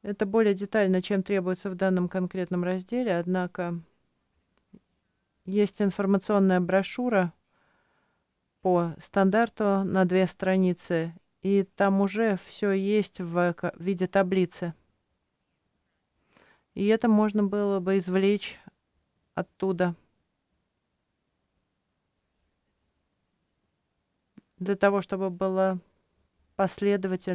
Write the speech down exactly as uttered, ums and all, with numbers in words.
Это более детально, чем требуется в данном конкретном разделе, однако есть информационная брошюра по стандарту на две страницы, и там уже все есть в ка- виде таблицы. И это можно было бы извлечь оттуда для того, чтобы было последовательно.